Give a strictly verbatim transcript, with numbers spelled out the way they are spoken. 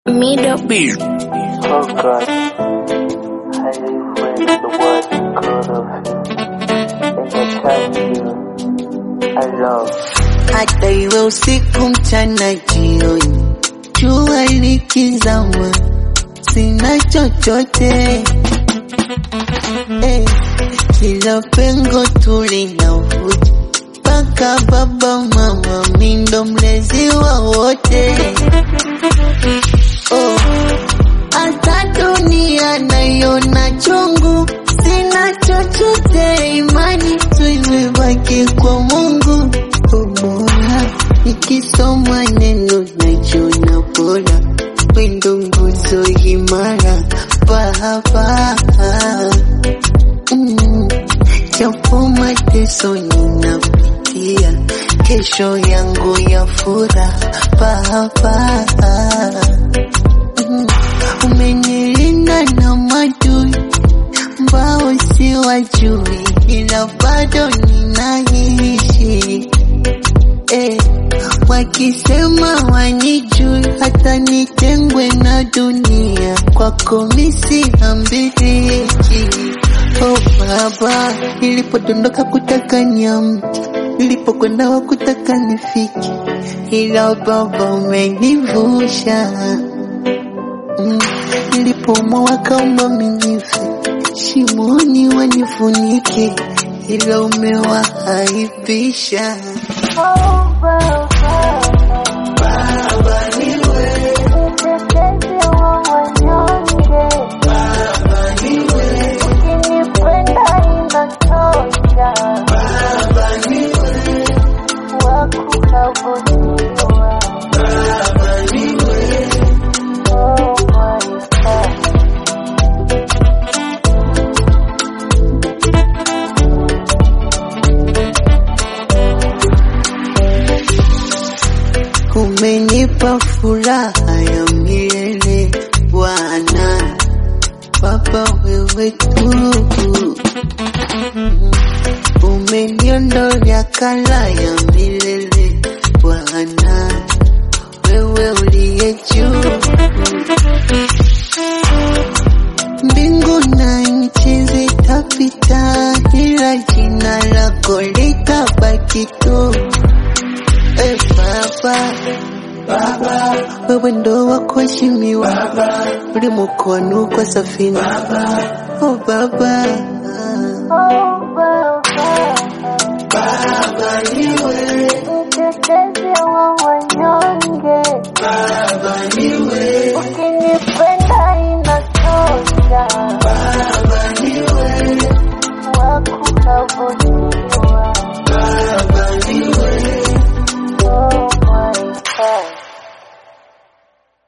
Middle beat. Oh God, I live when the world is cold of you, and I tell you, I love. Hata iwe usiku mchana jioni, jua likizama, sina chochote. Eh, kila pengo tulinavuja, mpaka baba mama mi ndo mlezi wa wote. Oh, hata dunia naiona chungu, sina chochote, imani tu imebaki kwa Mungu. Bora nikisoma neno najiona bora, wendo nguzo imara Baba. Mm, japo mateso ninapitia, kesho yangu ya furaha Baba. Mm, umenilinda na madui ambao siwajui, ila bado ninaishi. Eh, wakisema wanijui, hata nitengwe na dunia, kwako mimi siambiriki. Oh Baba, nilipodondoka kutaka niamke, nilipokwenda wakutaka nifike, ila Baba umenivusha. Mm, nilipoumwa wakaomba minife, shimoni wanifunike, ila umewahaibisha. Oh Baba, Baba niwe, mtetezi wa wanyonge, Baba niwe, ukinipenda inatosha, Baba niwe, wakuabudiwa. Baba niwe. Oh my God. Umenipa furaha ya milele Bwana, Baba wewe tu. Umeniondolea kala ya milele Bwana, wewe uliye juu. Mbingu na nchi zitapita, ila jina lako litabaki tu. Eh Baba, Baba, wewe ndo wa kuheshimiwa, uli mkono kwa safina. Baba, oh Baba, Oh Baba, Baba niwe, mtetezi wa wanyonge, Baba niwe, ukinipenda inatosha, Baba niwe, wakuabudiwa.